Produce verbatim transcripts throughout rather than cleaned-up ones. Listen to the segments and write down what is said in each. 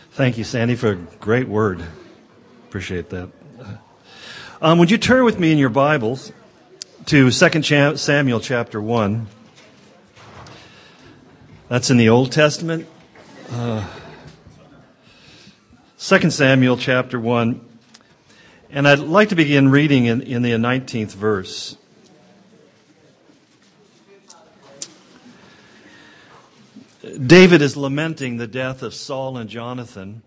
Thank you, Sandy, for a great word. Appreciate that. Um, would you turn with me in your Bibles to Second Samuel chapter one? That's in the Old Testament. Uh, Second Samuel chapter one. And I'd like to begin reading in, in the nineteenth verse. David is lamenting the death of Saul and Jonathan.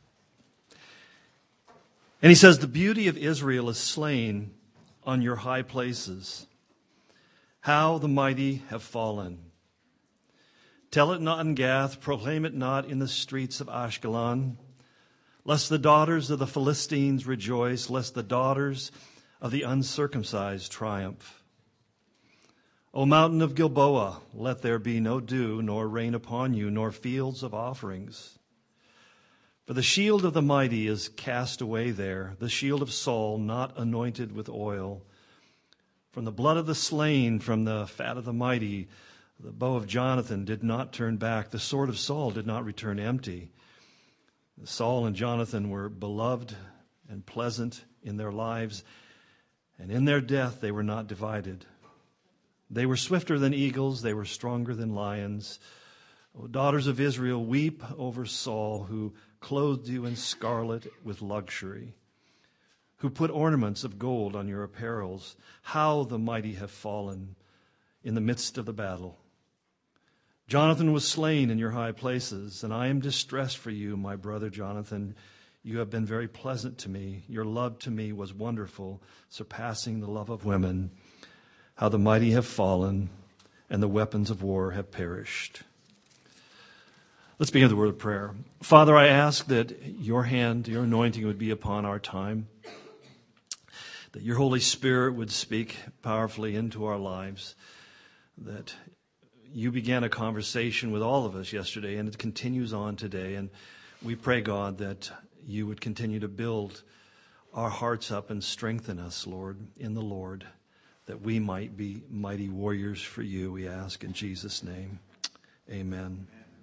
And he says, "The beauty of Israel is slain on your high places. How the mighty have fallen. Tell it not in Gath, proclaim it not in the streets of Ashkelon, lest the daughters of the Philistines rejoice, lest the daughters of the uncircumcised triumph. O mountain of Gilboa, let there be no dew, nor rain upon you, nor fields of offerings. For the shield of the mighty is cast away there, the shield of Saul not anointed with oil. From the blood of the slain, from the fat of the mighty, the bow of Jonathan did not turn back, the sword of Saul did not return empty. Saul and Jonathan were beloved and pleasant in their lives, and in their death they were not divided. They were swifter than eagles, they were stronger than lions. O daughters of Israel, weep over Saul, who clothed you in scarlet with luxury, who put ornaments of gold on your apparels. How the mighty have fallen in the midst of the battle. Jonathan was slain in your high places, and I am distressed for you, my brother Jonathan. You have been very pleasant to me. Your love to me was wonderful, surpassing the love of women. How the mighty have fallen, and the weapons of war have perished." Let's begin with the word of prayer. Father, I ask that your hand, your anointing would be upon our time, that your Holy Spirit would speak powerfully into our lives, that you began a conversation with all of us yesterday, and it continues on today. And we pray, God, that you would continue to build our hearts up and strengthen us, Lord, in the Lord, that we might be mighty warriors for you, we ask in Jesus' name. Amen.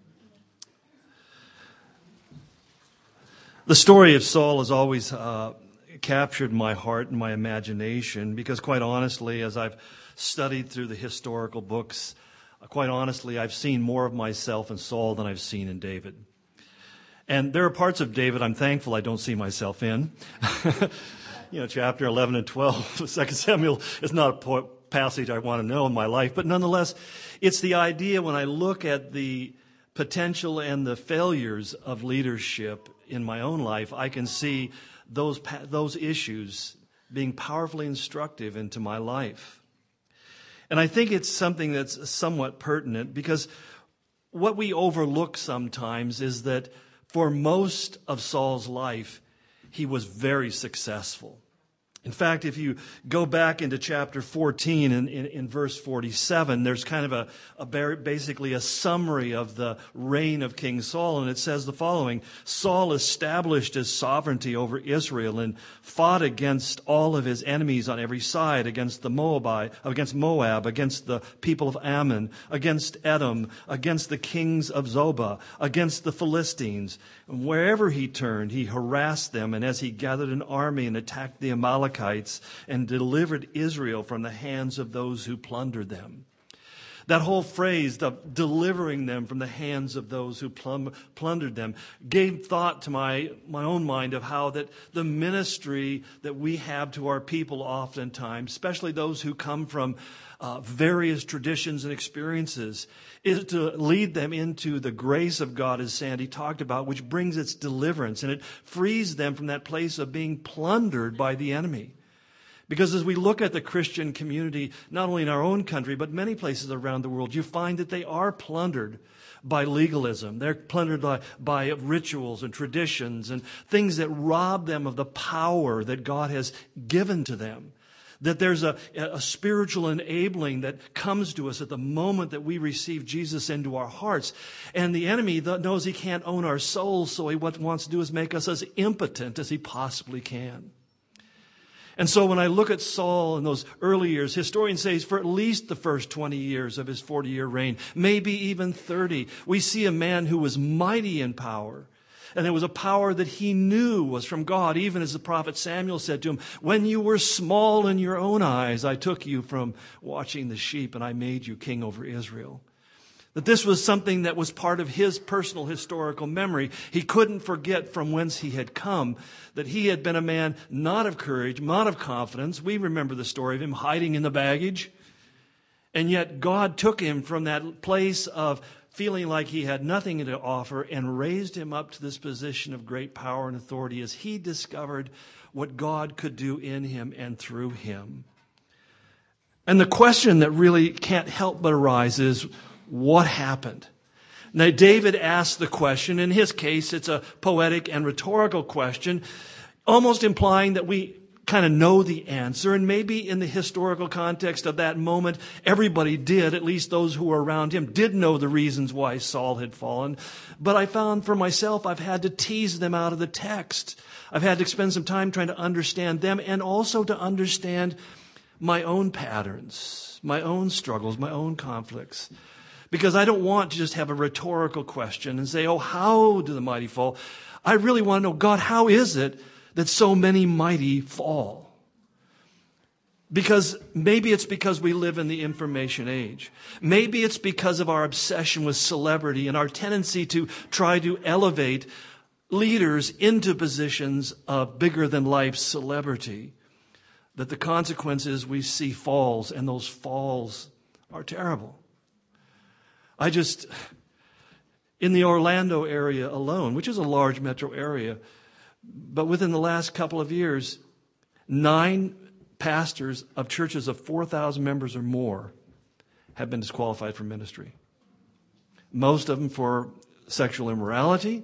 The story of Saul has always uh, captured my heart and my imagination because, quite honestly, as I've studied through the historical books, uh, quite honestly, I've seen more of myself in Saul than I've seen in David. And there are parts of David I'm thankful I don't see myself in. You know, chapter eleven and twelve of Second Samuel is not a passage I want to know in my life, but nonetheless, it's the idea when I look at the potential and the failures of leadership in my own life, I can see those those issues being powerfully instructive into my life. And I think it's something that's somewhat pertinent because what we overlook sometimes is that for most of Saul's life, he was very successful. In fact, if you go back into chapter fourteen in, in, in verse forty-seven, there's kind of a, a basically a summary of the reign of King Saul, and it says the following: Saul established his sovereignty over Israel and fought against all of his enemies on every side, against the Moabite, against Moab, against the people of Ammon, against Edom, against the kings of Zobah, against the Philistines. And wherever he turned, he harassed them, and as he gathered an army and attacked the Amalekites, and delivered Israel from the hands of those who plundered them. That whole phrase of delivering them from the hands of those who plum, plundered them gave thought to my, my own mind of how that the ministry that we have to our people oftentimes, especially those who come from uh, various traditions and experiences, is to lead them into the grace of God, as Sandy talked about, which brings its deliverance, and it frees them from that place of being plundered by the enemy. Because as we look at the Christian community, not only in our own country, but many places around the world, you find that they are plundered by legalism. They're plundered by, by rituals and traditions and things that rob them of the power that God has given to them. That there's a, a spiritual enabling that comes to us at the moment that we receive Jesus into our hearts. And the enemy knows he can't own our souls, so he what wants to do is make us as impotent as he possibly can. And so when I look at Saul in those early years, historians say for at least the first twenty years of his forty-year reign, maybe even thirty, we see a man who was mighty in power. And it was a power that he knew was from God, even as the prophet Samuel said to him, when you were small in your own eyes, I took you from watching the sheep and I made you king over Israel. That this was something that was part of his personal historical memory. He couldn't forget from whence he had come, that he had been a man not of courage, not of confidence. We remember the story of him hiding in the baggage. And yet God took him from that place of feeling like he had nothing to offer and raised him up to this position of great power and authority as he discovered what God could do in him and through him. And the question that really can't help but arise is, what happened? Now, David asked the question. In his case, it's a poetic and rhetorical question, almost implying that we kind of know the answer. And maybe in the historical context of that moment, everybody did, at least those who were around him, did know the reasons why Saul had fallen. But I found for myself, I've had to tease them out of the text. I've had to spend some time trying to understand them and also to understand my own patterns, my own struggles, my own conflicts. Because I don't want to just have a rhetorical question and say, oh, how do the mighty fall? I really want to know, God, how is it that so many mighty fall? Because maybe it's because we live in the information age. Maybe it's because of our obsession with celebrity and our tendency to try to elevate leaders into positions of bigger than life celebrity, that the consequences we see falls, and those falls are terrible. I just, in the Orlando area alone, which is a large metro area, but within the last couple of years, nine pastors of churches of four thousand members or more have been disqualified from ministry. Most of them for sexual immorality.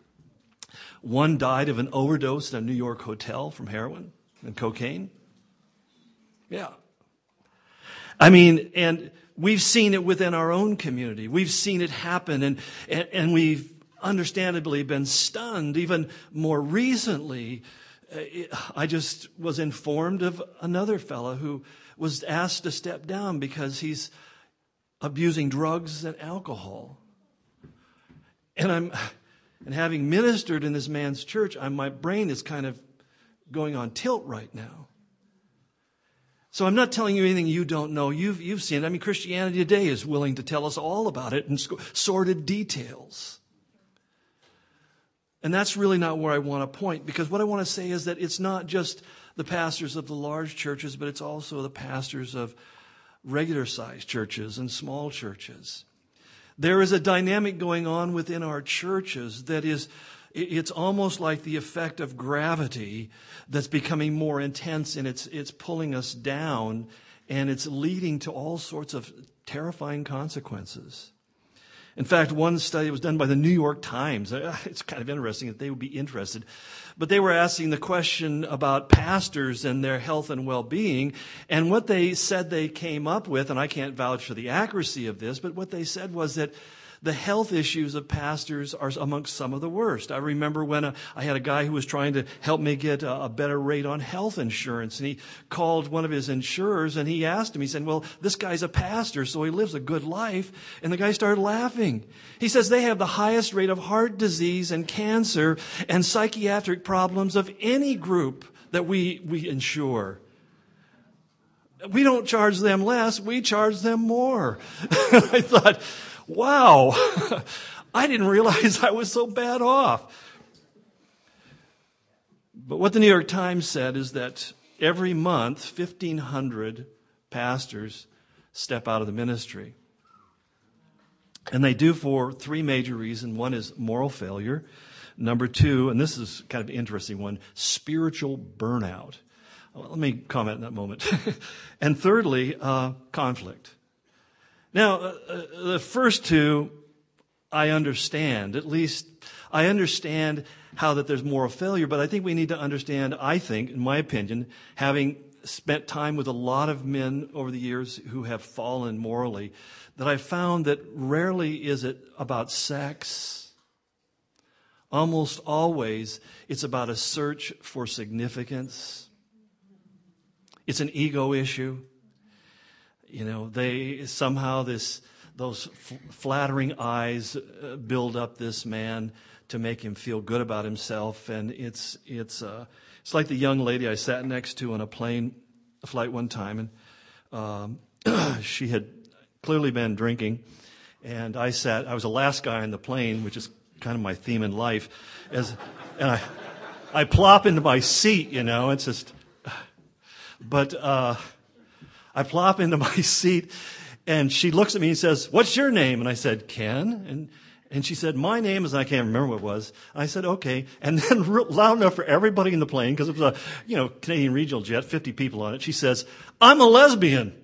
One died of an overdose in a New York hotel from heroin and cocaine. Yeah. I mean, and we've seen it within our own community. We've seen it happen, and, and, and we've understandably been stunned. Even more recently, I just was informed of another fellow who was asked to step down because he's abusing drugs and alcohol. And I'm, and having ministered in this man's church, I'm, my brain is kind of going on tilt right now. So I'm not telling you anything you don't know. You've, you've seen it. I mean, Christianity Today is willing to tell us all about it in sordid details. And that's really not where I want to point, because what I want to say is that it's not just the pastors of the large churches, but it's also the pastors of regular-sized churches and small churches. There is a dynamic going on within our churches that is, it's almost like the effect of gravity that's becoming more intense, and it's it's pulling us down, and it's leading to all sorts of terrifying consequences. In fact, one study was done by the New York Times. It's kind of interesting that they would be interested. But they were asking the question about pastors and their health and well-being. And what they said they came up with, and I can't vouch for the accuracy of this, but what they said was that the health issues of pastors are amongst some of the worst. I remember when a, I had a guy who was trying to help me get a, a better rate on health insurance. And he called one of his insurers and he asked him, he said, well, this guy's a pastor, so he lives a good life. And the guy started laughing. He says they have the highest rate of heart disease and cancer and psychiatric problems of any group that we, we insure. We don't charge them less, we charge them more. I thought, wow, I didn't realize I was so bad off. But what the New York Times said is that every month, fifteen hundred pastors step out of the ministry. And they do for three major reasons. One is moral failure. Number two, and this is kind of an interesting one, spiritual burnout. Well, let me comment in that moment. And thirdly, uh, conflict. Now, uh, the first two, I understand. At least I understand how that there's moral failure, but I think we need to understand, I think, in my opinion, having spent time with a lot of men over the years who have fallen morally, that I've found that rarely is it about sex. Almost always it's about a search for significance. It's an ego issue. You know, they somehow this those f- flattering eyes uh, build up this man to make him feel good about himself. And it's it's uh, it's like the young lady I sat next to on a plane flight one time, and um, she had clearly been drinking, and I sat. I was the last guy on the plane, which is kind of my theme in life. As and I I plop into my seat, you know. It's just, but uh, I plop into my seat. And she looks at me and says, "What's your name?" And I said, "Ken." And and she said, "My name is," and I can't remember what it was. And I said, "Okay." And then loud enough for everybody in the plane, because it was a, you know, Canadian regional jet, fifty people on it, she says, "I'm a lesbian."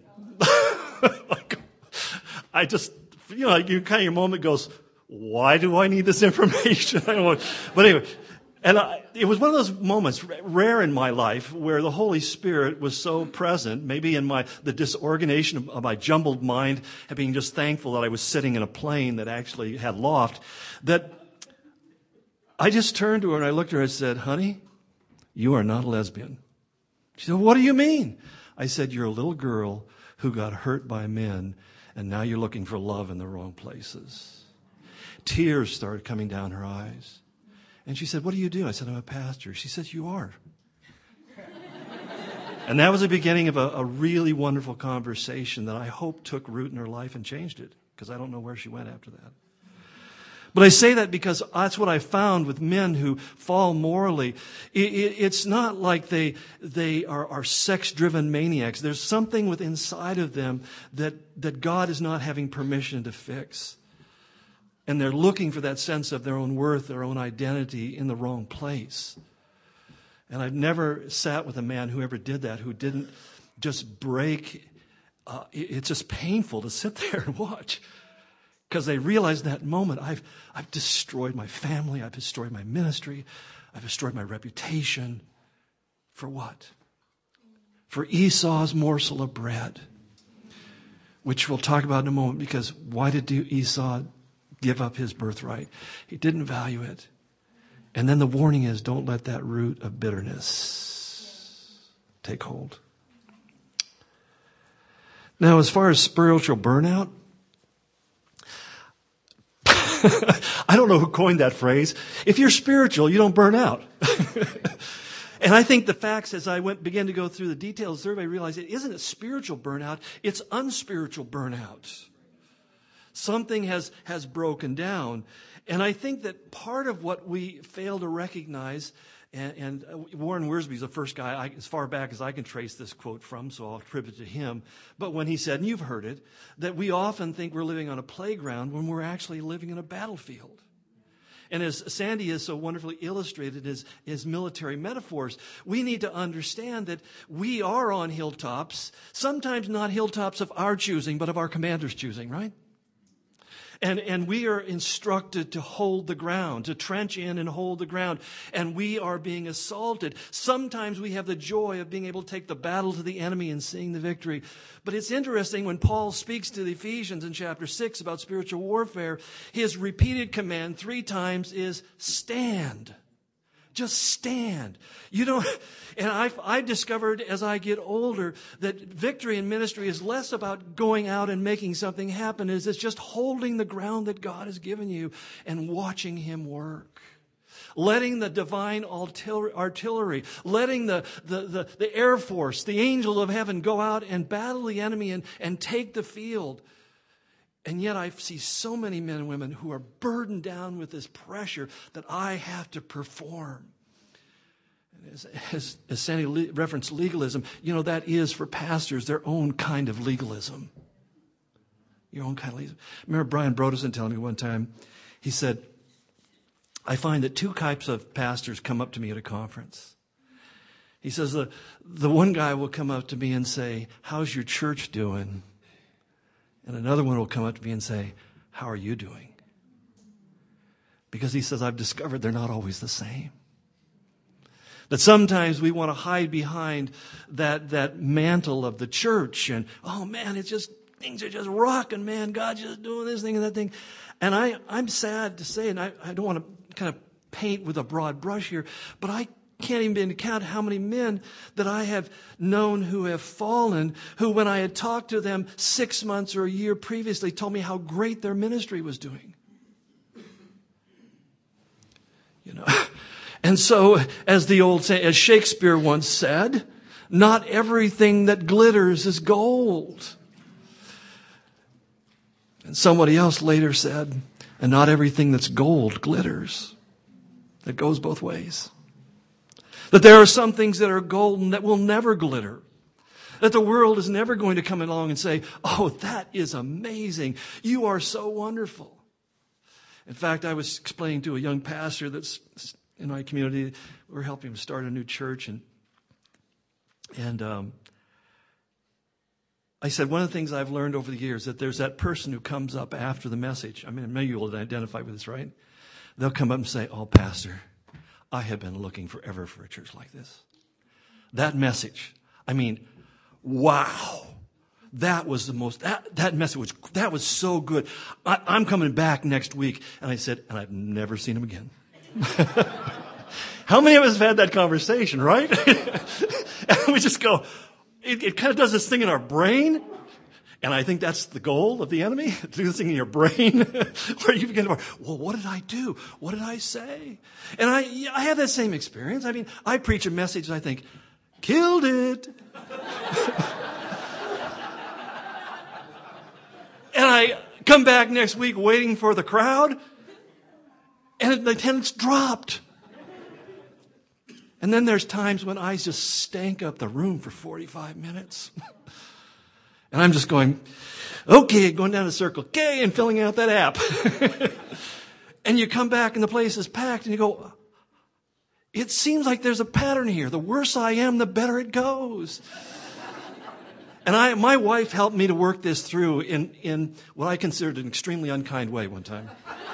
I just, you know, you kind of, your moment goes, why do I need this information? I don't want, but anyway. And I, it was one of those moments, rare in my life, where the Holy Spirit was so present, maybe in my the disorganization of, of my jumbled mind, and being just thankful that I was sitting in a plane that actually had loft, that I just turned to her and I looked at her and said, "Honey, you are not a lesbian." She said, "What do you mean?" I said, "You're a little girl who got hurt by men, and now you're looking for love in the wrong places." Tears started coming down her eyes. And she said, "What do you do?" I said, "I'm a pastor." She says, "You are." And that was the beginning of a, a really wonderful conversation that I hope took root in her life and changed it, because I don't know where she went after that. But I say that because that's what I found with men who fall morally. It, it, it's not like they they are, are sex-driven maniacs. There's something within inside of them that, that God is not having permission to fix. And they're looking for that sense of their own worth, their own identity in the wrong place. And I've never sat with a man who ever did that, who didn't just break. Uh, it's just painful to sit there and watch, because they realize in that moment, I've, I've destroyed my family, I've destroyed my ministry, I've destroyed my reputation. For what? For Esau's morsel of bread, which we'll talk about in a moment, because why did Esau give up his birthright? He didn't value it. And then the warning is, don't let that root of bitterness take hold. Now, as far as spiritual burnout, I don't know who coined that phrase. If you're spiritual, you don't burn out. And I think the facts, as I went began to go through the details of the survey, I realized it isn't a spiritual burnout, it's unspiritual burnout. Something has, has broken down. And I think that part of what we fail to recognize, and, and Warren Wiersbe is the first guy, I, as far back as I can trace this quote from, so I'll attribute it to him. But when he said, and you've heard it, that we often think we're living on a playground when we're actually living in a battlefield. And as Sandy has so wonderfully illustrated his, his military metaphors, we need to understand that we are on hilltops, sometimes not hilltops of our choosing, but of our commander's choosing, right? And, and we are instructed to hold the ground, to trench in and hold the ground. And we are being assaulted. Sometimes we have the joy of being able to take the battle to the enemy and seeing the victory. But it's interesting when Paul speaks to the Ephesians in chapter six about spiritual warfare, his repeated command three times is stand. Just stand. You don't, and I've, I've discovered as I get older that victory in ministry is less about going out and making something happen. It's just holding the ground that God has given you and watching Him work. Letting the divine artillery, letting the, the, the, the Air Force, the angels of heaven go out and battle the enemy and, and take the field. And yet I see so many men and women who are burdened down with this pressure that I have to perform. And as, as, as Sandy le- referenced legalism, you know, that is for pastors their own kind of legalism. Your own kind of legalism. I remember Brian Broderson telling me one time, he said, I find that two types of pastors come up to me at a conference. He says, the, the one guy will come up to me and say, how's your church doing? And another one will come up to me and say, how are you doing? Because he says, I've discovered they're not always the same. That sometimes we want to hide behind that, that mantle of the church and, oh man, it's just, things are just rocking, man. God's just doing this thing and that thing. And I, I'm sad to say, and I, I don't want to kind of paint with a broad brush here, but I can't even begin to count how many men that I have known who have fallen, who when I had talked to them six months or a year previously told me how great their ministry was doing. You know, and so as the old say, as Shakespeare once said, not everything that glitters is gold. And somebody else later said, and not everything that's gold glitters. That goes both ways. That there are some things that are golden that will never glitter. That the world is never going to come along and say, oh, that is amazing. You are so wonderful. In fact, I was explaining to a young pastor that's in my community, we're helping him start a new church. And, and um, I said, one of the things I've learned over the years, that there's that person who comes up after the message. I mean, maybe you will identify with this, right? They'll come up and say, oh, Pastor, I have been looking forever for a church like this. That message, I mean, wow. That was the most, that, that message was, that was so good. I, I'm coming back next week. And I said, and I've never seen him again. How many of us have had that conversation, right? And we just go, it, it kind of does this thing in our brain. And I think that's the goal of the enemy, to do this thing in your brain, where you begin to, well, what did I do? What did I say? And I, I have that same experience. I mean, I preach a message and I think, killed it. And I come back next week waiting for the crowd, and the attendance dropped. And then there's times when I just stank up the room for forty-five minutes. And I'm just going, okay, going down the circle, okay, and filling out that app. And you come back and the place is packed and you go, it seems like there's a pattern here. The worse I am, the better it goes. And I, my wife helped me to work this through in, in what I considered an extremely unkind way one time.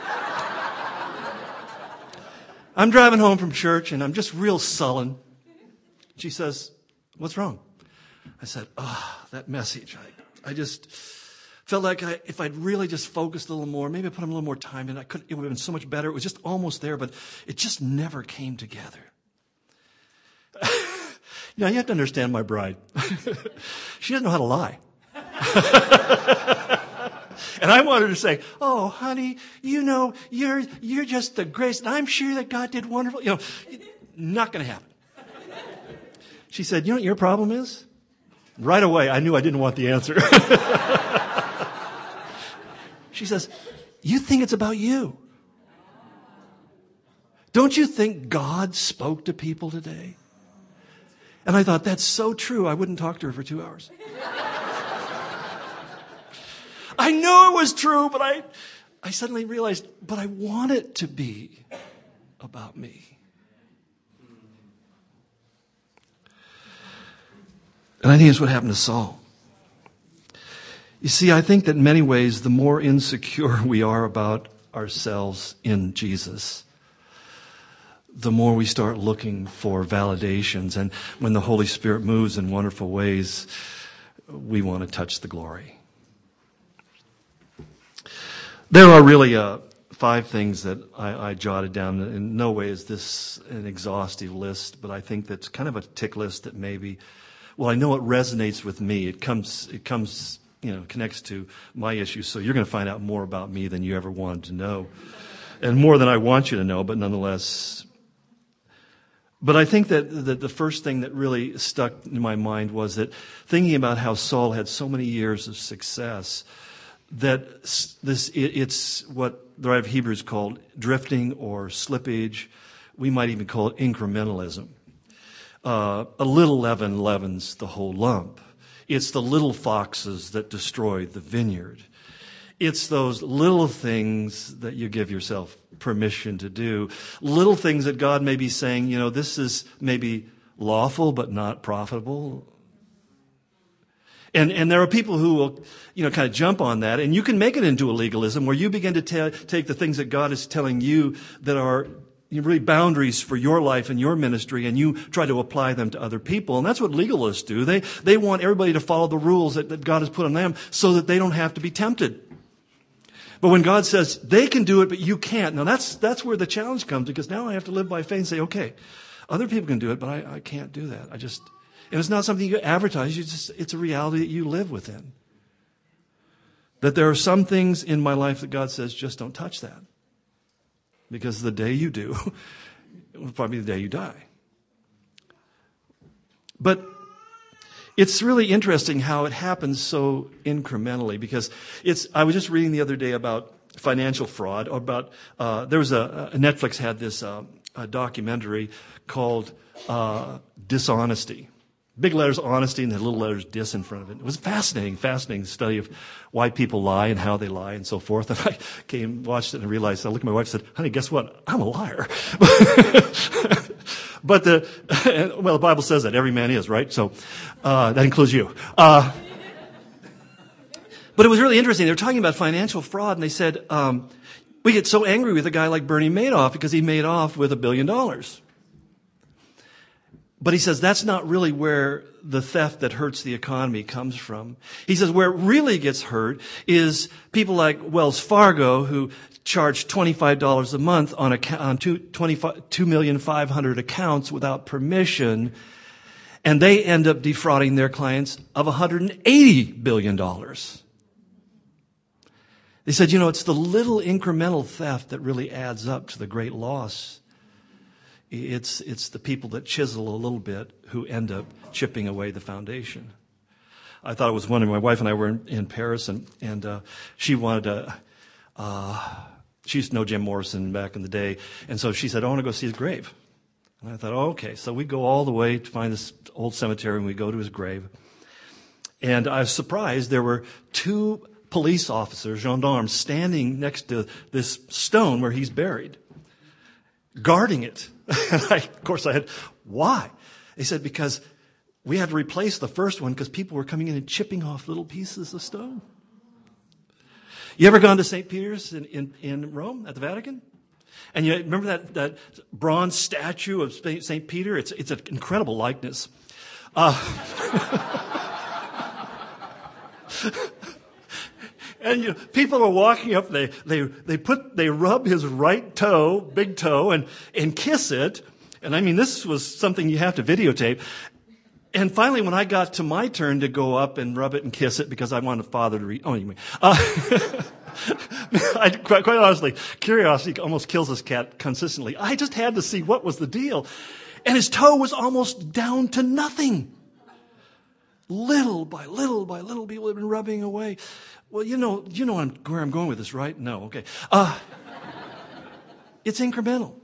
I'm driving home from church and I'm just real sullen. She says, what's wrong? I said, oh, that message. I, I just felt like I, if I'd really just focused a little more, maybe I put a little more time in, I could, it would have been so much better. It was just almost there, but it just never came together. Now, you have to understand my bride. She doesn't know how to lie. And I wanted to say, oh, honey, you know, you're you're just the grace. And I'm sure that God did wonderful. You know, not going to happen. She said, you know what your problem is? Right away, I knew I didn't want the answer. She says, you think it's about you. Don't you think God spoke to people today? And I thought, that's so true. I wouldn't talk to her for two hours. I know it was true, but I, I suddenly realized, but I want it to be about me. And I think it's what happened to Saul. You see, I think that in many ways, the more insecure we are about ourselves in Jesus, the more we start looking for validations. And when the Holy Spirit moves in wonderful ways, we want to touch the glory. There are really uh, five things that I, I jotted down. In no way is this an exhaustive list, but I think that's kind of a tick list that maybe, well, I know it resonates with me. It comes, it comes, you know, connects to my issues. So you're going to find out more about me than you ever wanted to know, and more than I want you to know. But nonetheless, but I think that, that the first thing that really stuck in my mind was that thinking about how Saul had so many years of success, that this it, it's what the writer of Hebrews called drifting or slippage. We might even call it incrementalism. Uh, a little leaven leavens the whole lump. It's the little foxes that destroy the vineyard. It's those little things that you give yourself permission to do. Little things that God may be saying, you know, this is maybe lawful but not profitable. And and there are people who will, you know, kind of jump on that. And you can make it into a legalism where you begin to ta- take the things that God is telling you that are really boundaries for your life and your ministry, and you try to apply them to other people. And that's what legalists do. They they want everybody to follow the rules that, that God has put on them so that they don't have to be tempted. But when God says they can do it, but you can't, now that's that's where the challenge comes, because now I have to live by faith and say, okay, other people can do it, but I, I can't do that. I just, and it's not something you advertise. You just, it's a reality that you live within. That there are some things in my life that God says, just don't touch that. Because the day you do, it will probably be the day you die. But it's really interesting how it happens so incrementally, because it's, I was just reading the other day about financial fraud, or about, uh, there was a, a Netflix had this, uh, a documentary called, uh, Dishonesty. Big letters honesty and the little letters dis in front of it. It was fascinating, fascinating study of why people lie and how they lie and so forth. And I came, watched it and realized, I looked at my wife and said, honey, guess what? I'm a liar. But the, well, the Bible says that every man is, right? So, uh, that includes you. Uh, but it was really interesting. They were talking about financial fraud, and they said, um, we get so angry with a guy like Bernie Madoff because he made off with a billion dollars. But he says that's not really where the theft that hurts the economy comes from. He says where it really gets hurt is people like Wells Fargo, who charge twenty-five dollars a month on, a, on two million five hundred accounts without permission, and they end up defrauding their clients of one hundred eighty billion dollars. They said, you know, it's the little incremental theft that really adds up to the great loss. It's, it's the people that chisel a little bit who end up chipping away the foundation. I thought it was wonderful. My wife and I were in, in Paris, and, and uh, she wanted to, uh, she used to know Jim Morrison back in the day, and so she said, I want to go see his grave. And I thought, oh, okay. So we go all the way to find this old cemetery, and we go to his grave. And I was surprised there were two police officers, gendarmes, standing next to this stone where he's buried, guarding it. And I, of course I had, why? They said, because we had to replace the first one because people were coming in and chipping off little pieces of stone. You ever gone to Saint Peter's in, in, in Rome at the Vatican? And you remember that, that bronze statue of Saint Peter? It's, it's an incredible likeness. Uh, And you know, people are walking up, they, they, they put, they rub his right toe, big toe, and, and kiss it. And I mean, this was something you have to videotape. And finally, when I got to my turn to go up and rub it and kiss it, because I wanted Father to read, oh, anyway, uh, I, quite, quite honestly, curiosity almost kills this cat consistently. I just had to see what was the deal. And his toe was almost down to nothing. Little by little by little, people have been rubbing away. Well, you know, you know where I'm going with this, right? No, okay. Uh, it's incremental.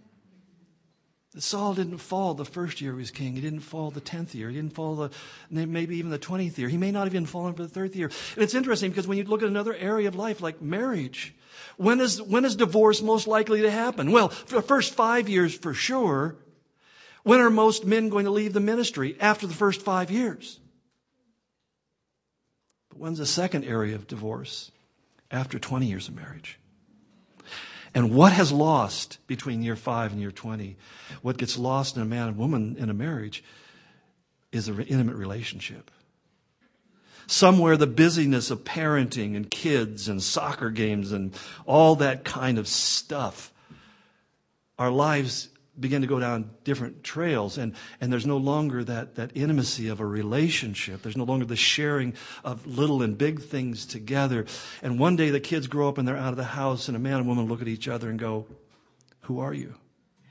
Saul didn't fall the first year he was king. He didn't fall the tenth year. He didn't fall the maybe even the twentieth year. He may not have even fallen for the third year. And it's interesting because when you look at another area of life like marriage, when is when is divorce most likely to happen? Well, for the first five years for sure. When are most men going to leave the ministry? After the first five years. But when's the second area of divorce? After twenty years of marriage. And what has lost between year five and year twenty, what gets lost in a man and woman in a marriage, is an intimate relationship. Somewhere the busyness of parenting and kids and soccer games and all that kind of stuff, our lives begin to go down different trails, and, and there's no longer that, that intimacy of a relationship. There's no longer the sharing of little and big things together. And one day the kids grow up and they're out of the house, and a man and woman look at each other and go, who are you?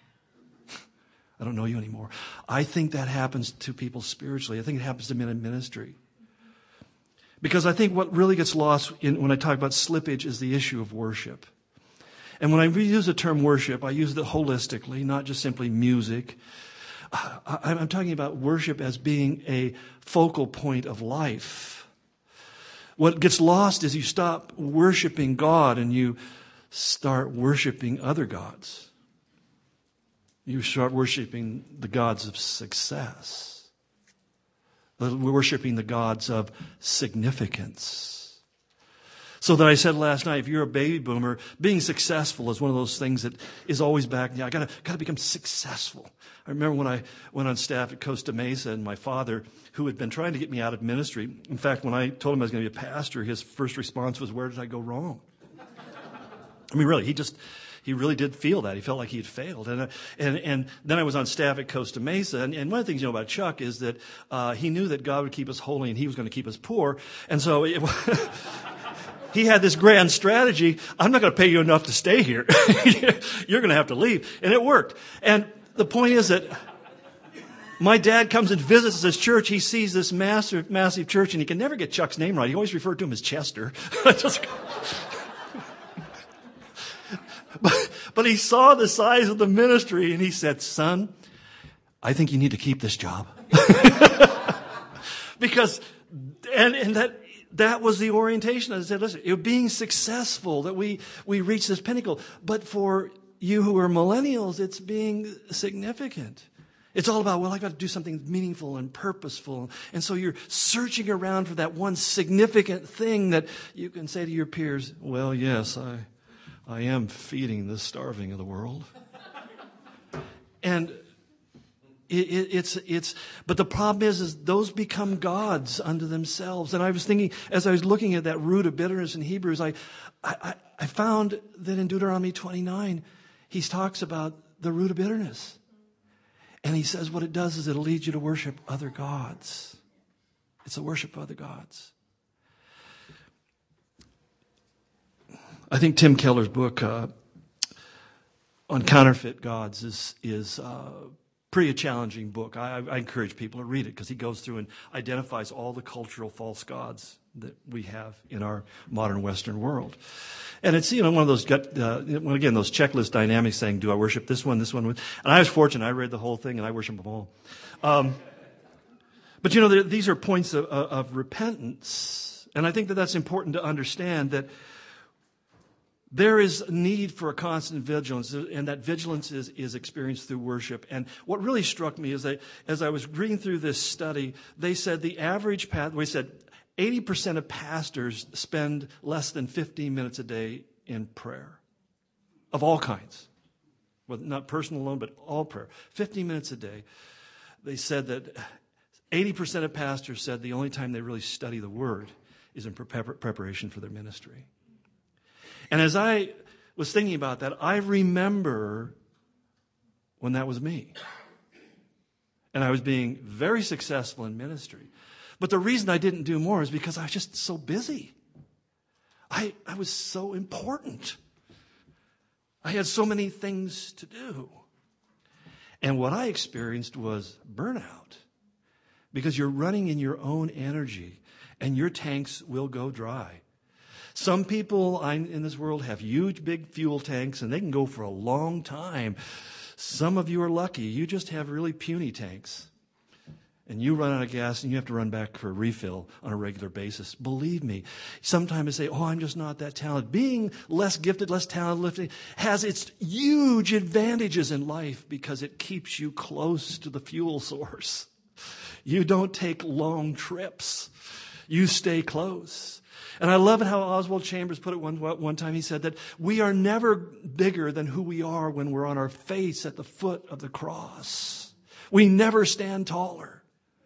I don't know you anymore. I think that happens to people spiritually. I think it happens to men in ministry. Because I think what really gets lost in, when I talk about slippage is the issue of worship. And when I use the term worship, I use it holistically, not just simply music. I'm talking about worship as being a focal point of life. What gets lost is you stop worshiping God and you start worshiping other gods. You start worshiping the gods of success. Worshiping the gods of significance. So that I said last night, if you're a baby boomer, being successful is one of those things that is always back. Yeah, I gotta gotta become successful. I remember when I went on staff at Costa Mesa, and my father, who had been trying to get me out of ministry, in fact, when I told him I was going to be a pastor, his first response was, "Where did I go wrong?" I mean, really, he just he really did feel that. He felt like he had failed. And uh, and and then I was on staff at Costa Mesa, and, and one of the things you know about Chuck is that uh, he knew that God would keep us holy and He was going to keep us poor, and so. It, he had this grand strategy. I'm not going to pay you enough to stay here. You're going to have to leave. And it worked. And the point is that my dad comes and visits this church. He sees this massive, massive church, and he can never get Chuck's name right. He always referred to him as Chester. Just, but, but he saw the size of the ministry, and he said, son, I think you need to keep this job. Because, and, and that, that was the orientation. I said, listen, it being successful, that we, we reach this pinnacle. But for you who are millennials, it's being significant. It's all about, well, I got to do something meaningful and purposeful. And so you're searching around for that one significant thing that you can say to your peers, well, yes, I, I am feeding the starving of the world. And it, it, it's, it's, but the problem is, is those become gods unto themselves. And I was thinking, as I was looking at that root of bitterness in Hebrews, I, I, I found that in Deuteronomy twenty-nine, he talks about the root of bitterness. And he says what it does is it'll lead you to worship other gods. It's a worship of other gods. I think Tim Keller's book uh, on counterfeit gods is is uh, pretty a challenging book. I, I encourage people to read it because he goes through and identifies all the cultural false gods that we have in our modern Western world. And it's, you know, one of those, gut, uh, again, those checklist dynamics saying, do I worship this one, this one? And I was fortunate. I read the whole thing and I worship them all. Um, but, you know, these are points of, of repentance. And I think that that's important to understand, that there is a need for a constant vigilance, and that vigilance is, is experienced through worship. And what really struck me is that as I was reading through this study, they said the average path, we said eighty percent of pastors spend less than fifteen minutes a day in prayer of all kinds. Well, not personal alone, but all prayer. fifteen minutes a day. They said that eighty percent of pastors said the only time they really study the Word is in preparation for their ministry. And as I was thinking about that, I remember when that was me. And I was being very successful in ministry. But the reason I didn't do more is because I was just so busy. I, I was so important. I had so many things to do. And what I experienced was burnout. Because you're running in your own energy, and your tanks will go dry. Some people in this world have huge, big fuel tanks, and they can go for a long time. Some of you are lucky. You just have really puny tanks. And you run out of gas, and you have to run back for a refill on a regular basis. Believe me, sometimes I say, oh, I'm just not that talented. Being less gifted, less talented has its huge advantages in life because it keeps you close to the fuel source. You don't take long trips. You stay close. And I love it how Oswald Chambers put it one, one time. He said that we are never bigger than who we are when we're on our face at the foot of the cross. We never stand taller.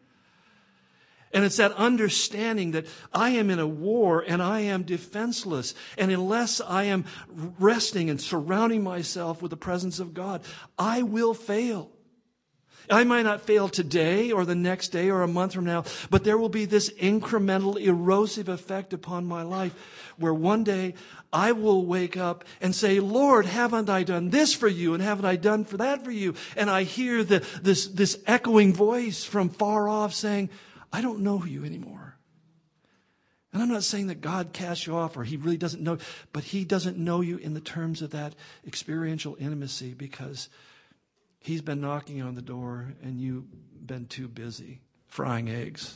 And it's that understanding that I am in a war and I am defenseless. And unless I am resting and surrounding myself with the presence of God, I will fail. I might not fail today or the next day or a month from now, but there will be this incremental, erosive effect upon my life where one day I will wake up and say, Lord, haven't I done this for you? And haven't I done for that for you? And I hear the, this, this echoing voice from far off saying, I don't know you anymore. And I'm not saying that God casts you off or he really doesn't know, but he doesn't know you in the terms of that experiential intimacy because he's been knocking on the door and you've been too busy frying eggs.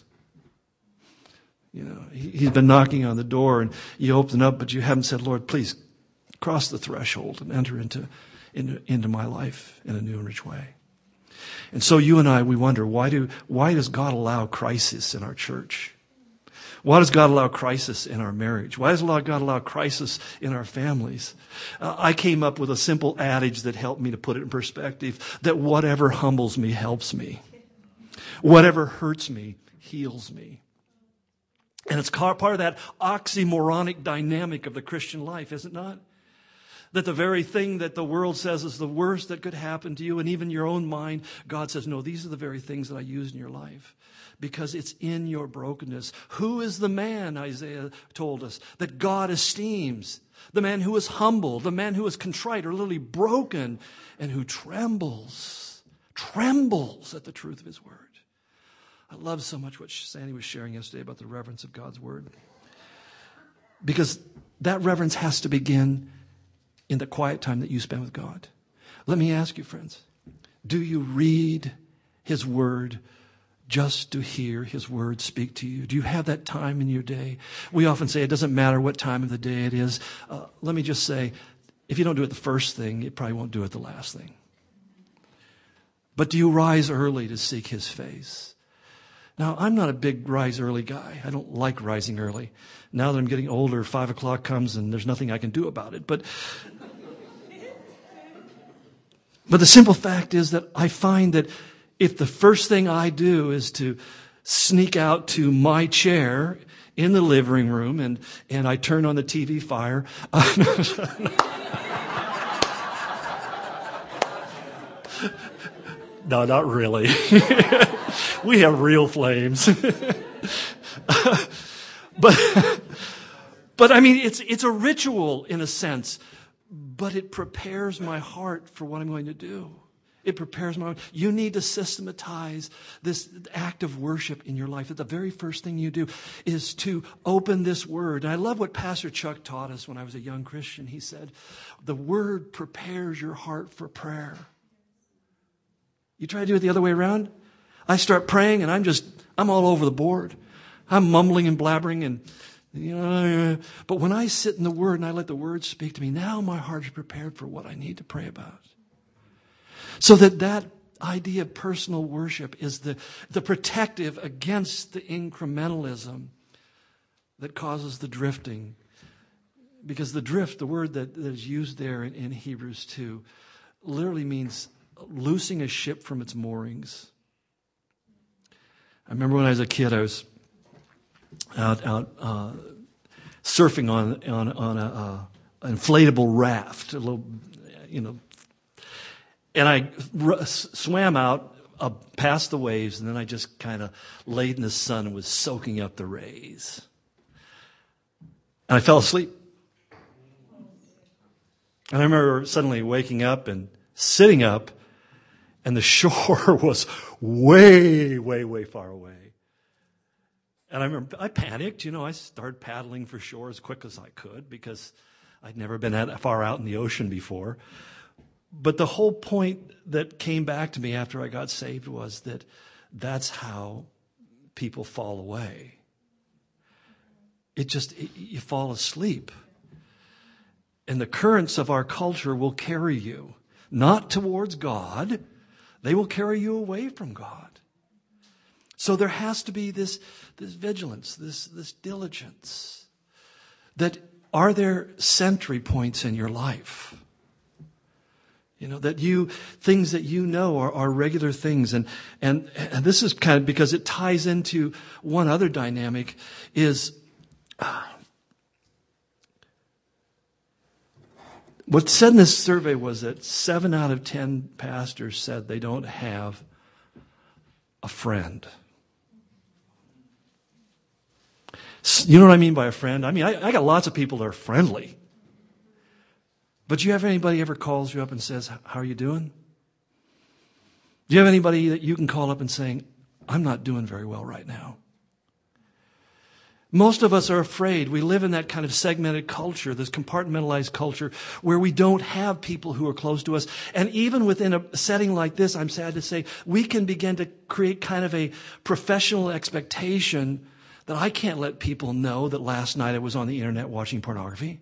You know, he, he's been knocking on the door and you open up, but you haven't said, Lord, please cross the threshold and enter into, into, into my life in a new and rich way. And so you and I, we wonder, why do, why does God allow crisis in our church? Why does God allow crisis in our marriage? Why does God allow crisis in our families? Uh, I came up with a simple adage that helped me to put it in perspective, that whatever humbles me helps me. Whatever hurts me heals me. And it's part of that oxymoronic dynamic of the Christian life, is it not? That the very thing that the world says is the worst that could happen to you, and even your own mind, God says, no, these are the very things that I use in your life. Because it's in your brokenness. Who is the man, Isaiah told us, that God esteems? The man who is humble, the man who is contrite or literally broken, and who trembles, trembles at the truth of his word. I love so much what Sandy was sharing yesterday about the reverence of God's word. Because that reverence has to begin in the quiet time that you spend with God. Let me ask you, friends, do you read his word just to hear his word speak to you? Do you have that time in your day? We often say it doesn't matter what time of the day it is. Uh, let me just say, if you don't do it the first thing, you probably won't do it the last thing. But do you rise early to seek his face? Now, I'm not a big rise early guy. I don't like rising early. Now that I'm getting older, five o'clock comes and there's nothing I can do about it. But, but the simple fact is that I find that if the first thing I do is to sneak out to my chair in the living room and, and I turn on the T V fire. No, not really. We have real flames. but, but I mean, it's, it's a ritual in a sense, but it prepares my heart for what I'm going to do. It prepares my mind. You need to systematize this act of worship in your life. That the very first thing you do is to open this word. And I love what Pastor Chuck taught us when I was a young Christian. He said, the word prepares your heart for prayer. You try to do it the other way around? I start praying and I'm just, I'm all over the board. I'm mumbling and blabbering and, you know, but when I sit in the word and I let the word speak to me, now my heart is prepared for what I need to pray about. So that that idea of personal worship is the, the protective against the incrementalism that causes the drifting. Because the drift, the word that, that is used there in, in Hebrews two, literally means loosing a ship from its moorings. I remember when I was a kid, I was out out uh, surfing on on on a, uh, an inflatable raft, a little, you know. And I r- swam out uh, past the waves, and then I just kind of laid in the sun and was soaking up the rays. And I fell asleep. And I remember suddenly waking up and sitting up, and the shore was way, way, way far away. And I remember I panicked. You know, I started paddling for shore as quick as I could because I'd never been that far out in the ocean before. But the whole point that came back to me after I got saved was that that's how people fall away. It just, it, you fall asleep. And the currents of our culture will carry you, not towards God. They will carry you away from God. So there has to be this, this vigilance, this, this diligence. That are there sentry points in your life? You know, that you, things that you know are, are regular things. And, and, and this is kind of because it ties into one other dynamic is, uh, what said in this survey was that seven out of ten pastors said they don't have a friend. You know what I mean by a friend? I mean, I, I got lots of people that are friendly. But do you have anybody ever calls you up and says, how are you doing? Do you have anybody that you can call up and saying, I'm not doing very well right now? Most of us are afraid. We live in that kind of segmented culture, this compartmentalized culture, where we don't have people who are close to us. And even within a setting like this, I'm sad to say, we can begin to create kind of a professional expectation that I can't let people know that last night I was on the internet watching pornography.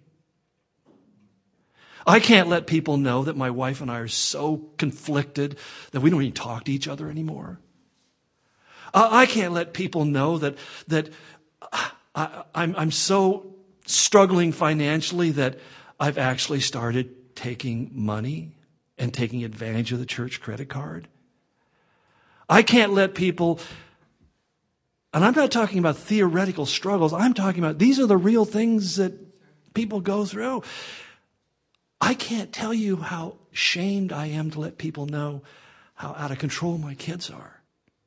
I can't let people know that my wife and I are so conflicted that we don't even talk to each other anymore. I can't let people know that that I, I'm, I'm so struggling financially that I've actually started taking money and taking advantage of the church credit card. I can't let people, and I'm not talking about theoretical struggles. I'm talking about these are the real things that people go through. I can't tell you how shamed I am to let people know how out of control my kids are.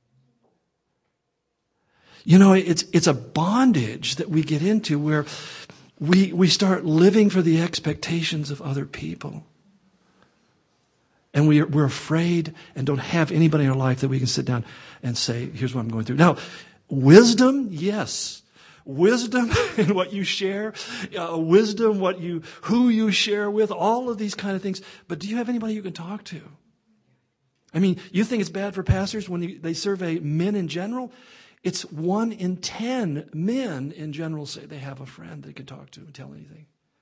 You know, it's it's a bondage that we get into where we we start living for the expectations of other people. And we, we're afraid and don't have anybody in our life that we can sit down and say, here's what I'm going through. Now, wisdom, yes. Wisdom in what you share, uh, wisdom, what you, who you share with, all of these kind of things. But do you have anybody you can talk to? I mean, you think it's bad for pastors when you, they survey men in general? It's one in ten men in general say they have a friend they can talk to and tell anything.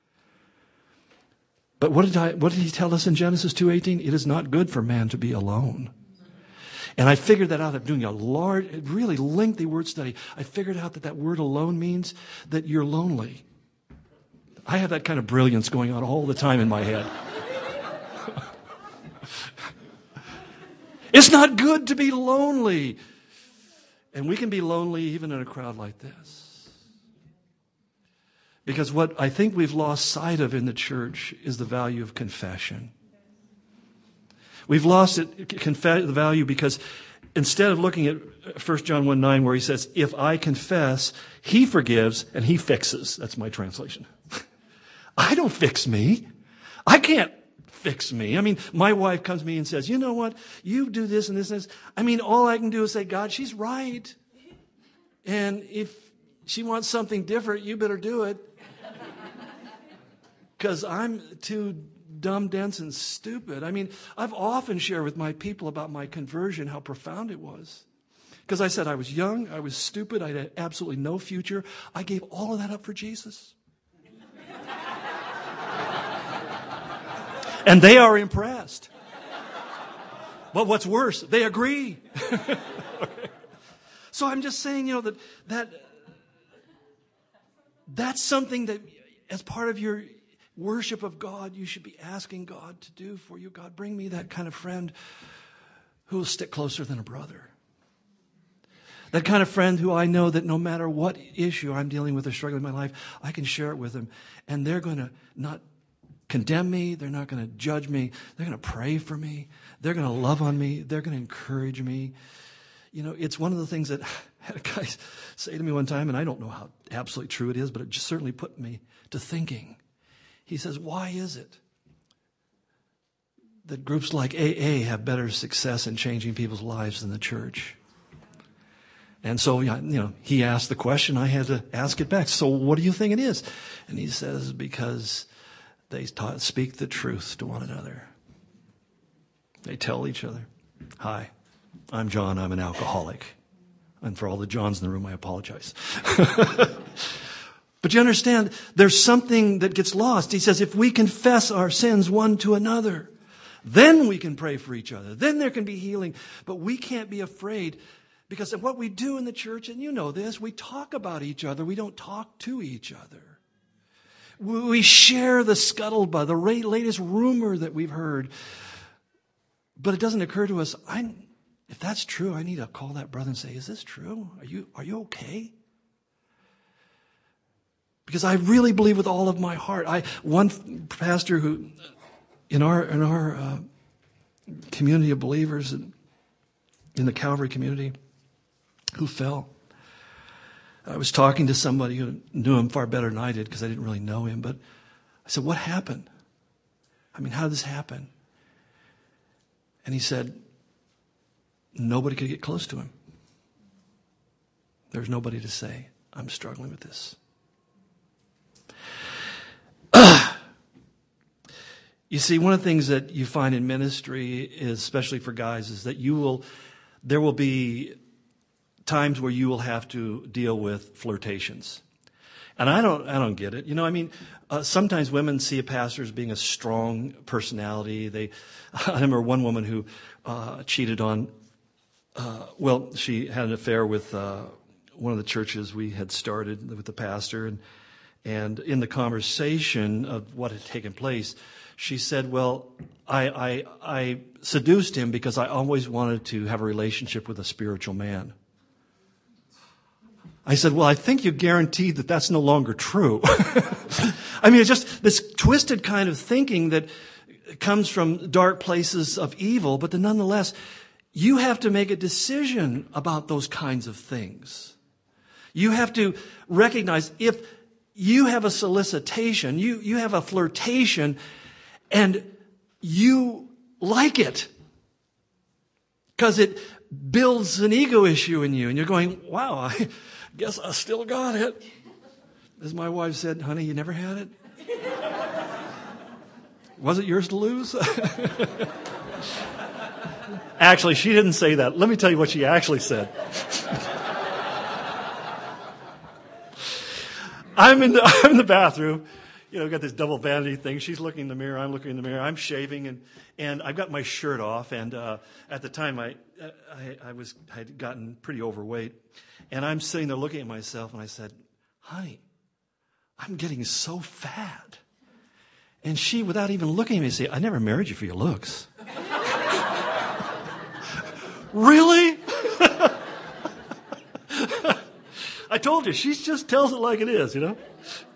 But what did I, what did he tell us in Genesis two eighteen? It is not good for man to be alone. And I figured that out. I'm doing a large, really lengthy word study. I figured out that that word alone means that you're lonely. I have that kind of brilliance going on all the time in my head. It's not good to be lonely. And we can be lonely even in a crowd like this. Because what I think we've lost sight of in the church is the value of confession. We've lost it, conf- the value because instead of looking at First John one nine where he says, if I confess, he forgives and he fixes. That's my translation. I don't fix me. I can't fix me. I mean, my wife comes to me and says, you know what? You do this and this and this. I mean, all I can do is say, God, she's right. And if she wants something different, you better do it. Because I'm too dumb, dense, and stupid. I mean, I've often shared with my people about my conversion, how profound it was. Because I said I was young, I was stupid, I had absolutely no future. I gave all of that up for Jesus. And they are impressed. But what's worse, they agree. Okay. So I'm just saying, you know, that that that's something that as part of your worship of God, you should be asking God to do for you. God, bring me that kind of friend who will stick closer than a brother. That kind of friend who I know that no matter what issue I'm dealing with or struggling in my life, I can share it with them. And they're going to not condemn me. They're not going to judge me. They're going to pray for me. They're going to love on me. They're going to encourage me. You know, it's one of the things that I had a guy say to me one time, and I don't know how absolutely true it is, but it just certainly put me to thinking. He says, why is it that groups like A A have better success in changing people's lives than the church? And so, you know, he asked the question, I had to ask it back. So what do you think it is? And he says, because they taught, speak the truth to one another. They tell each other, hi, I'm John, I'm an alcoholic. And for all the Johns in the room, I apologize. But you understand, there's something that gets lost. He says, if we confess our sins one to another, then we can pray for each other. Then there can be healing. But we can't be afraid because of what we do in the church, and you know this, we talk about each other. We don't talk to each other. We share the scuttlebutt, the latest rumor that we've heard. But it doesn't occur to us, I, if that's true, I need to call that brother and say, is this true? Are you, are you okay? Because I really believe with all of my heart. I one pastor who, in our in our uh, community of believers in, in the Calvary community, who fell. I was talking to somebody who knew him far better than I did because I didn't really know him. But I said, "What happened? I mean, how did this happen?" And he said, "Nobody could get close to him. There's nobody to say, I'm struggling with this." You see, one of the things that you find in ministry, is, especially for guys, is that you will, there will be times where you will have to deal with flirtations. And I don't, I don't get it. You know, I mean, uh, sometimes women see a pastor as being a strong personality. They, I remember one woman who uh, cheated on, uh, well, she had an affair with uh, one of the churches we had started with the pastor, and and in the conversation of what had taken place, she said, well, I, I, I seduced him because I always wanted to have a relationship with a spiritual man. I said, well, I think you guaranteed that that's no longer true. I mean, it's just this twisted kind of thinking that comes from dark places of evil, but then nonetheless, you have to make a decision about those kinds of things. You have to recognize if you have a solicitation, you, you have a flirtation, and you like it because it builds an ego issue in you, and you're going, wow, I guess I still got it. As my wife said, honey, you never had it? Was it yours to lose? Actually, she didn't say that. Let me tell you what she actually said. I'm in the I'm in the bathroom. You know, got this double vanity thing. She's looking in the mirror. I'm looking in the mirror. I'm shaving, and, and I've got my shirt off. And uh, at the time, I, I I was had gotten pretty overweight, and I'm sitting there looking at myself, and I said, "Honey, I'm getting so fat." And she, without even looking at me, said, "I never married you for your looks." Really? I told you, she just tells it like it is, you know.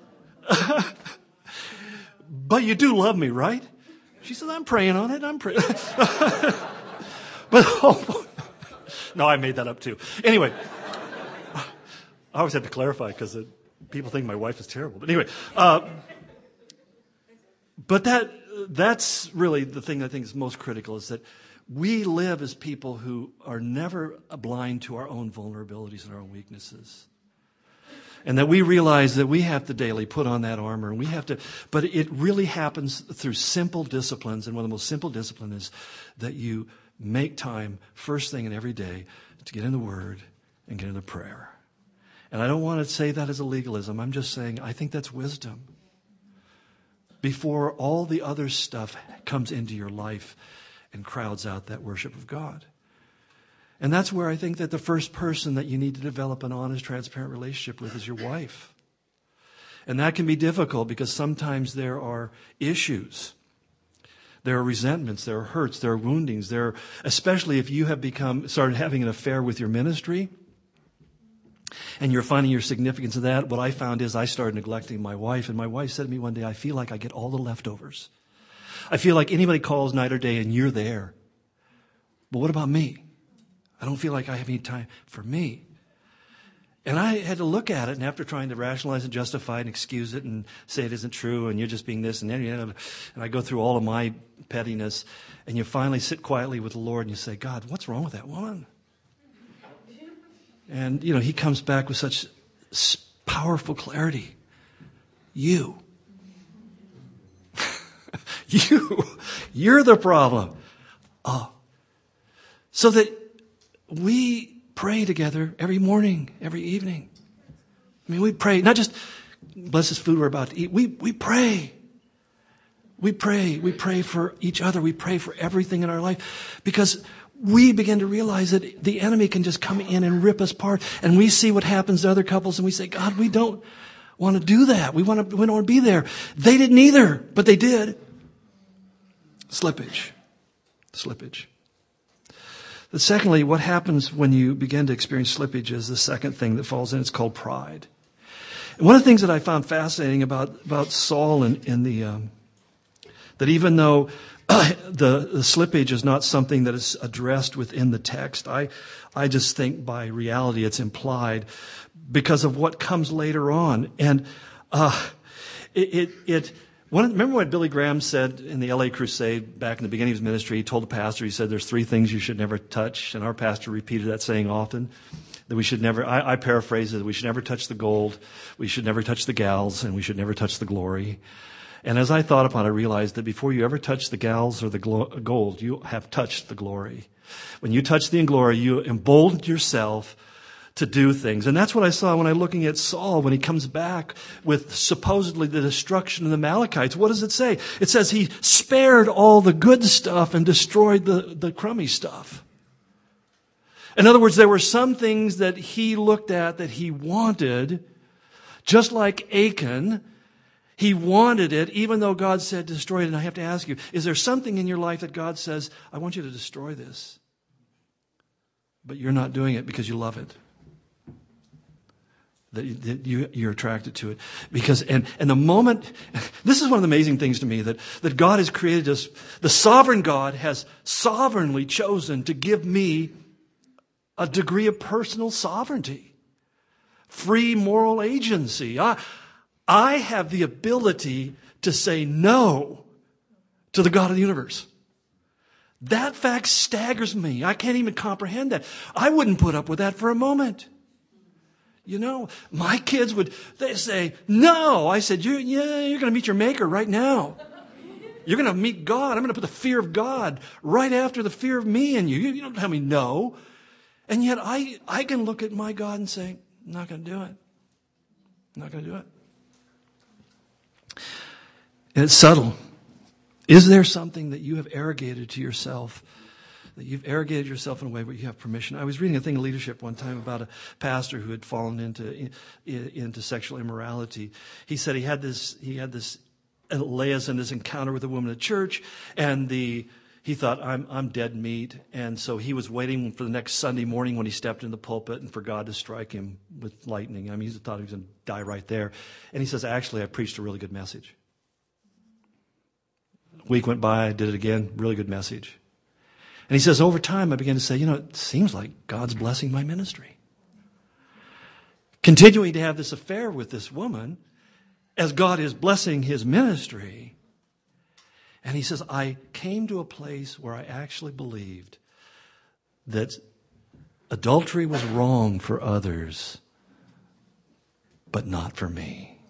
But you do love me, right? She says, I'm praying on it. I'm praying. But oh, no, I made that up too. Anyway, I always have to clarify because people think my wife is terrible. But anyway, uh, but that that's really the thing I think is most critical, is that we live as people who are never blind to our own vulnerabilities and our own weaknesses. And that we realize that we have to daily put on that armor, and we have to, but it really happens through simple disciplines. And one of the most simple disciplines is that you make time first thing in every day to get in the Word and get into prayer. And I don't want to say that as a legalism. I'm just saying I think that's wisdom. Before all the other stuff comes into your life and crowds out that worship of God. And that's where I think that the first person that you need to develop an honest, transparent relationship with is your wife. And that can be difficult because sometimes there are issues. There are resentments, there are hurts, there are woundings, there are, especially if you have become, started having an affair with your ministry and you're finding your significance of that. What I found is I started neglecting my wife, and my wife said to me one day, I feel like I get all the leftovers. I feel like anybody calls night or day and you're there. But what about me? I don't feel like I have any time for me. And I had to look at it, and after trying to rationalize and justify and excuse it and say it isn't true and you're just being this and that, and I go through all of my pettiness, and you finally sit quietly with the Lord and you say, God, what's wrong with that woman? And, you know, he comes back with such powerful clarity. You. you. You're the problem. Oh. So that we pray together every morning, every evening. I mean, we pray, not just bless this food we're about to eat. We, we pray. We pray. We pray for each other. We pray for everything in our life, because we begin to realize that the enemy can just come in and rip us apart. And we see what happens to other couples and we say, God, we don't want to do that. We want to, we don't want to be there. They didn't either, but they did. Slippage. Slippage. But secondly, what happens when you begin to experience slippage is the second thing that falls in. It's called pride. And one of the things that I found fascinating about, about Saul in, in the, um, that even though uh, the, the slippage is not something that is addressed within the text, I, I just think by reality it's implied because of what comes later on. And, uh, it, it, it One, remember what Billy Graham said in the L A Crusade back in the beginning of his ministry? He told the pastor, he said, there's three things you should never touch. And our pastor repeated that saying often, that we should never, I, I paraphrase it, we should never touch the gold, we should never touch the gals, and we should never touch the glory. And as I thought upon it, I realized that before you ever touch the gals or the glo- gold, you have touched the glory. When you touch the glory, you emboldened yourself to do things. And that's what I saw when I looking at Saul when he comes back with supposedly the destruction of the Amalekites. What does it say? It says he spared all the good stuff and destroyed the, the crummy stuff. In other words, there were some things that he looked at that he wanted, just like Achan. He wanted it, even though God said destroy it. And I have to ask you, is there something in your life that God says, I want you to destroy this, but you're not doing it because you love it? that, that you, you're attracted to it. Because, and, and the moment, this is one of the amazing things to me, that, that God has created us, the sovereign God has sovereignly chosen to give me a degree of personal sovereignty, free moral agency. I, I have the ability to say no to the God of the universe. That fact staggers me. I can't even comprehend that. I wouldn't put up with that for a moment. You know, my kids would, they say, no. I said, you, yeah, you're going to meet your maker right now. You're going to meet God. I'm going to put the fear of God right after the fear of me in you. You, you don't tell me no. And yet I, I can look at my God and say, I'm not going to do it. I'm not going to do it. And it's subtle. Is there something that you have arrogated to yourself, that you've arrogated yourself in a way where you have permission? I was reading a thing in leadership one time about a pastor who had fallen into into sexual immorality. He said he had this he had this Elias in this encounter with a woman at church, and the he thought, I'm I'm dead meat, and so he was waiting for the next Sunday morning when he stepped in the pulpit and for God to strike him with lightning. I mean, he thought he was going to die right there. And he says, actually, I preached a really good message. A week went by, I did it again, really good message. And he says, over time, I began to say, you know, it seems like God's blessing my ministry. Continuing to have this affair with this woman as God is blessing his ministry. And he says, I came to a place where I actually believed that adultery was wrong for others, but not for me.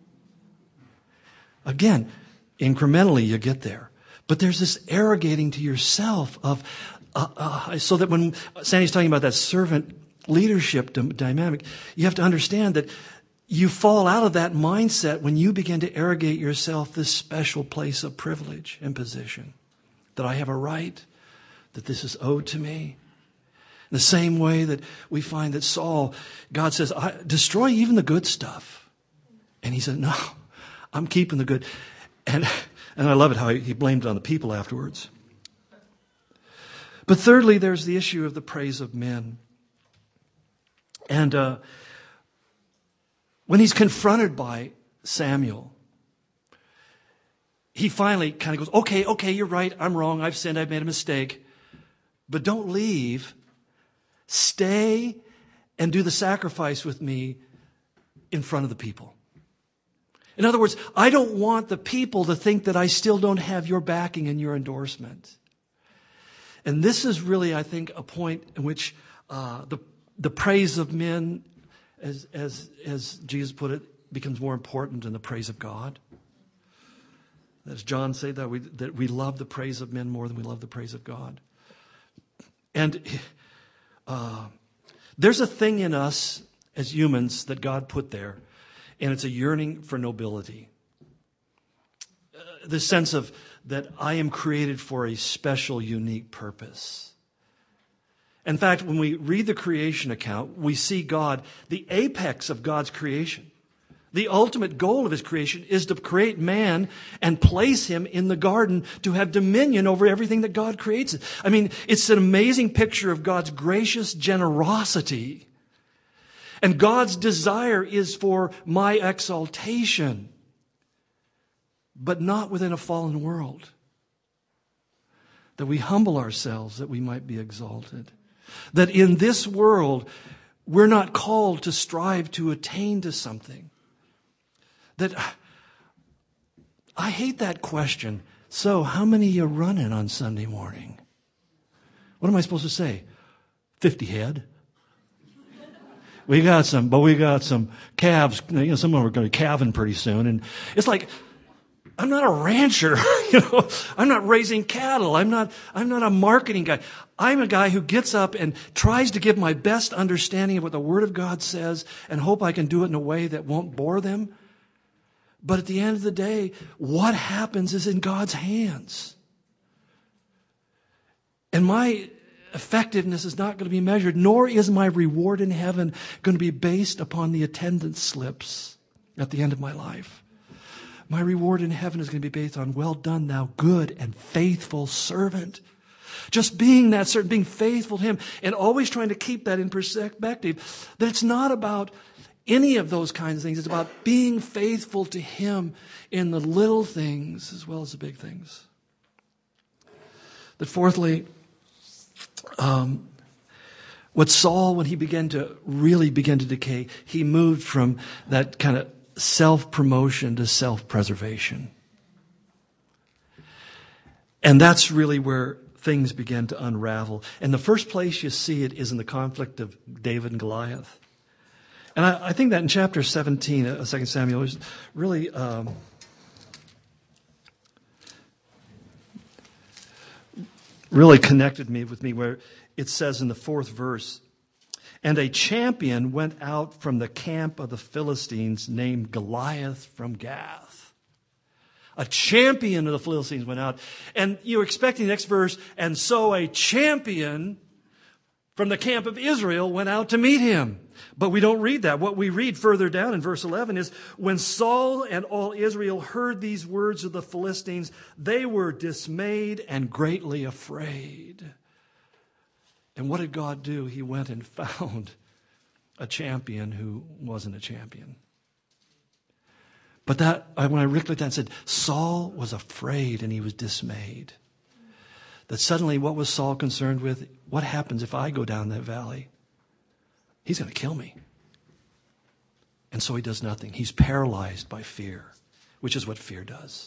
Again, incrementally you get there. But there's this arrogating to yourself of, uh, uh, so that when Sandy's talking about that servant leadership d- dynamic, you have to understand that you fall out of that mindset when you begin to arrogate yourself this special place of privilege and position. That I have a right, that this is owed to me. In the same way that we find that Saul, God says, I, destroy even the good stuff. And he said, no, I'm keeping the good. And, and I love it how he, he blamed it on the people afterwards. But thirdly, there's the issue of the praise of men. And uh, when he's confronted by Samuel, he finally kind of goes, okay, okay, you're right. I'm wrong. I've sinned. I've made a mistake. But don't leave. Stay and do the sacrifice with me in front of the people. In other words, I don't want the people to think that I still don't have your backing and your endorsement. And this is really, I think, a point in which uh, the the praise of men, as as as Jesus put it, becomes more important than the praise of God. As John said, that we that we love the praise of men more than we love the praise of God. And uh, there's a thing in us as humans that God put there, and it's a yearning for nobility. Uh, the sense of that I am created for a special, unique purpose. In fact, when we read the creation account, we see God, the apex of God's creation. The ultimate goal of his creation is to create man and place him in the garden to have dominion over everything that God creates. I mean, it's an amazing picture of God's gracious generosity. And God's desire is for my exaltation, but not within a fallen world. That we humble ourselves that we might be exalted. That in this world, we're not called to strive to attain to something. That I hate that question. So, how many you running on Sunday morning? What am I supposed to say? fifty head? We got some, but we got some calves. You know, some of them are going to be calving pretty soon. And it's like, I'm not a rancher. You know, I'm not raising cattle. I'm not, I'm not a marketing guy. I'm a guy who gets up and tries to give my best understanding of what the Word of God says and hope I can do it in a way that won't bore them. But at the end of the day, what happens is in God's hands. And my effectiveness is not going to be measured, nor is my reward in heaven going to be based upon the attendance slips at the end of my life. My reward in heaven is going to be based on, well done, thou good and faithful servant. Just being that servant, being faithful to him, and always trying to keep that in perspective, that it's not about any of those kinds of things. It's about being faithful to Him in the little things as well as the big things. That fourthly, um, what Saul, when he began to really begin to decay, he moved from that kind of self-promotion to self-preservation. And that's really where things began to unravel. And the first place you see it is in the conflict of David and Goliath. And I, I think that in chapter seventeen of Second Samuel is really um, really connected me with me, where it says in the fourth verse, "And a champion went out from the camp of the Philistines named Goliath from Gath." A champion of the Philistines went out. And you're expecting the next verse, "And so a champion from the camp of Israel went out to meet him." But we don't read that. What we read further down in verse eleven is, "When Saul and all Israel heard these words of the Philistines, they were dismayed and greatly afraid." And what did God do? He went and found a champion who wasn't a champion. But that, when I looked at that and said, Saul was afraid and he was dismayed. That suddenly, what was Saul concerned with? What happens if I go down that valley? He's going to kill me. And so he does nothing. He's paralyzed by fear, which is what fear does.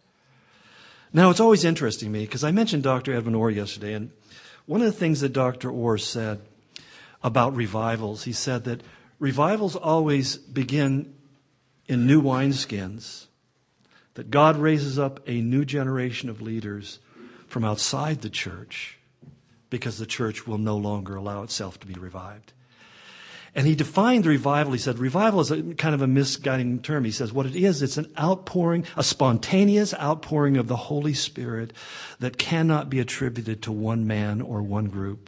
Now, it's always interesting to me, because I mentioned Doctor Edwin Orr yesterday, and one of the things that Doctor Orr said about revivals, he said that revivals always begin in new wineskins, that God raises up a new generation of leaders from outside the church because the church will no longer allow itself to be revived. And he defined revival. He said revival is a kind of a misguiding term. He says what it is, it's an outpouring, a spontaneous outpouring of the Holy Spirit that cannot be attributed to one man or one group.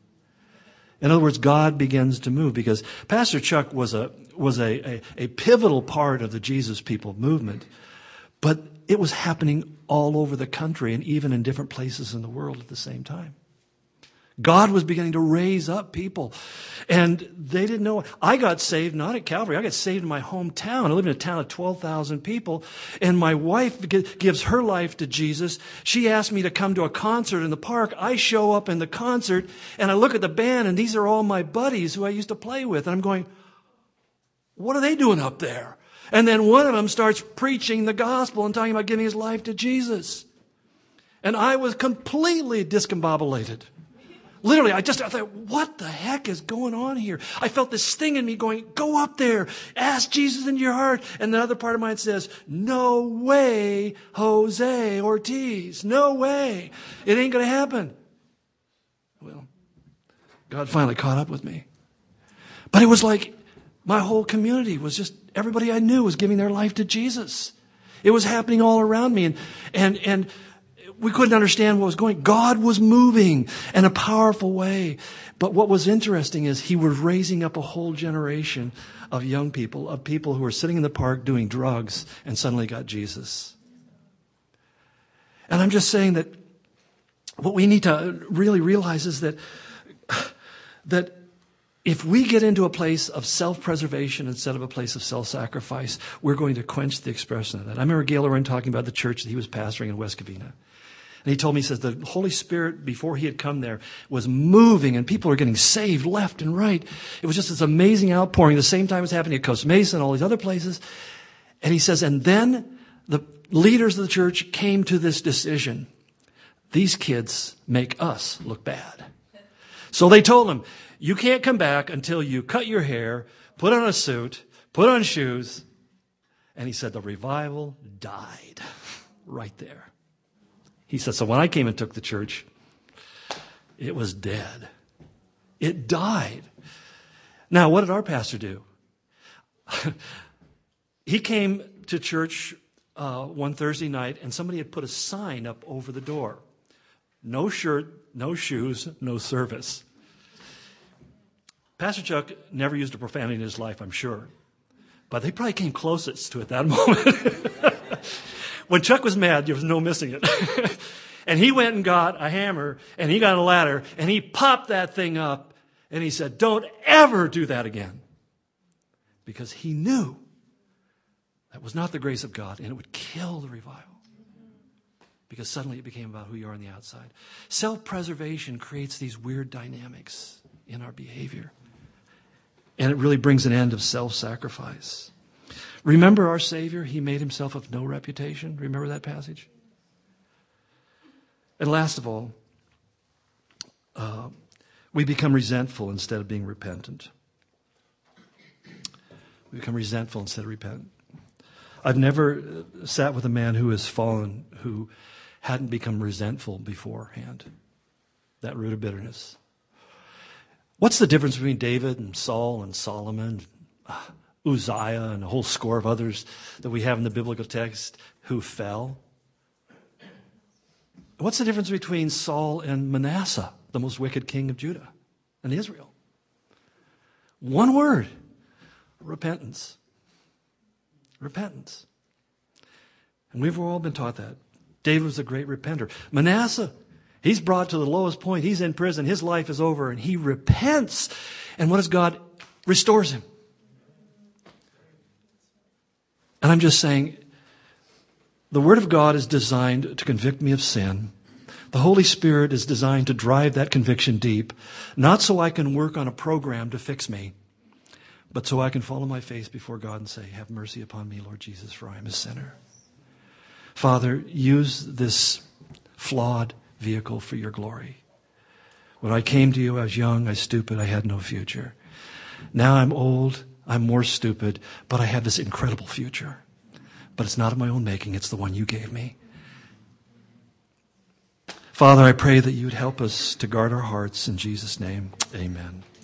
In other words, God begins to move, because Pastor Chuck was a was a, a, a pivotal part of the Jesus People movement, but it was happening all over the country and even in different places in the world at the same time. God was beginning to raise up people, and they didn't know. I got saved not at Calvary. I got saved in my hometown. I live in a town of twelve thousand people, and my wife gives her life to Jesus. She asked me to come to a concert in the park. I show up in the concert, and I look at the band, and these are all my buddies who I used to play with, and I'm going, what are they doing up there? And then one of them starts preaching the gospel and talking about giving his life to Jesus. And I was completely discombobulated. Literally, I just I thought, what the heck is going on here? I felt this thing in me going, go up there, ask Jesus into your heart. And the other part of mine says, no way, Jose Ortiz. No way. It ain't going to happen. Well, God finally caught up with me. But it was like my whole community was just, everybody I knew was giving their life to Jesus. It was happening all around me. And, and, and, we couldn't understand what was going on. God was moving in a powerful way. But what was interesting is he was raising up a whole generation of young people, of people who were sitting in the park doing drugs and suddenly got Jesus. And I'm just saying that what we need to really realize is that, that if we get into a place of self-preservation instead of a place of self-sacrifice, we're going to quench the expression of that. I remember Gail Loren talking about the church that he was pastoring in West Covina. And he told me, he says, the Holy Spirit, before he had come there, was moving and people were getting saved left and right. It was just this amazing outpouring. The same time was happening at Costa Mesa and all these other places. And he says, and then the leaders of the church came to this decision. These kids make us look bad. So they told him, you can't come back until you cut your hair, put on a suit, put on shoes. And he said, the revival died right there. He said, so when I came and took the church, it was dead. It died. Now, what did our pastor do? He came to church uh, one Thursday night, and somebody had put a sign up over the door. No shirt, no shoes, no service. Pastor Chuck never used a profanity in his life, I'm sure. But they probably came closest to it that moment. When Chuck was mad, there was no missing it. And he went and got a hammer, and he got a ladder, and he popped that thing up, and he said, don't ever do that again. because he knew that was not the grace of God, and it would kill the revival. Because suddenly it became about who you are on the outside. Self-preservation creates these weird dynamics in our behavior. And it really brings an end of self-sacrifice. Remember our Savior? He made himself of no reputation. Remember that passage? And last of all, uh, we become resentful instead of being repentant. We become resentful instead of repentant. I've never sat with a man who has fallen who hadn't become resentful beforehand. That root of bitterness. What's the difference between David and Saul and Solomon, uh, Uzziah and a whole score of others that we have in the biblical text who fell? What's the difference between Saul and Manasseh, the most wicked king of Judah and Israel? One word: repentance. Repentance. And we've all been taught that. David was a great repenter. Manasseh, he's brought to the lowest point. He's in prison. His life is over, and he repents. And what does God? Restores him. And I'm just saying, the Word of God is designed to convict me of sin. The Holy Spirit is designed to drive that conviction deep, not so I can work on a program to fix me, but so I can fall on my face before God and say, have mercy upon me, Lord Jesus, for I am a sinner. Father, use this flawed vehicle for your glory. When I came to you, I was young, I was stupid, I had no future. Now I'm old, I'm more stupid, but I have this incredible future. But it's not of my own making, it's the one you gave me. Father, I pray that you would help us to guard our hearts in Jesus' name. Amen.